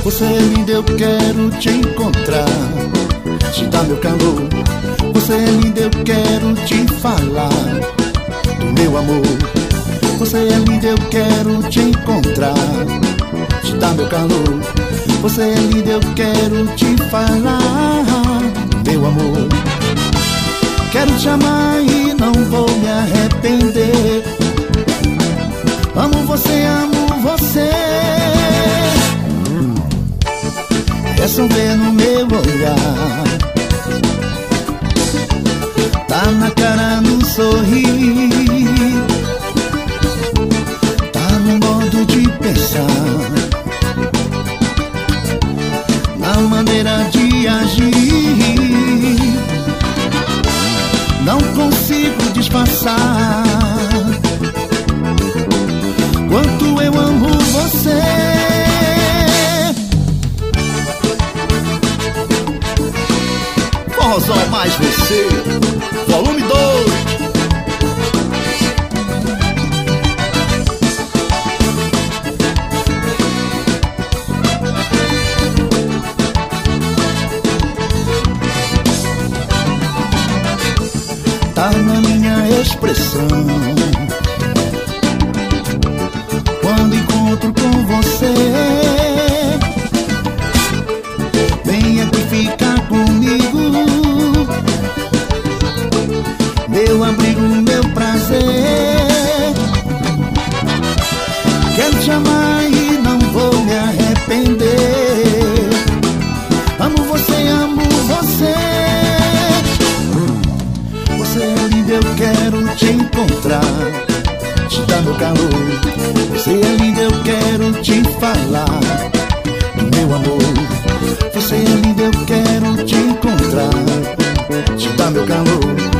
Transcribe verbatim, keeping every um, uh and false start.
Você é linda, eu quero te encontrar, te dar meu calor. Você é linda, eu quero te falar do meu amor. Você é linda, eu quero te encontrar, te dar meu calor. Você é linda, eu quero te falar do meu amor. Quero te amar e não vou me arrepender. Amo você, amo você. É só ver no meu olhar, tá na cara, no sorrir, tá no modo de pensar, na maneira de agir. Não consigo disfarçar quanto eu amo você. Forrozão mais você, volume dois. Tá na minha expressão quando encontro com você. Vem aqui ficar comigo, meu abrigo, meu prazer. Quero te amar e não vou me arrepender. Amo você, amo você. Você é linda, eu quero te encontrar, te dar meu calor. Você é linda, eu quero te falar do meu amor. Você é linda, eu quero te encontrar, te dar meu calor.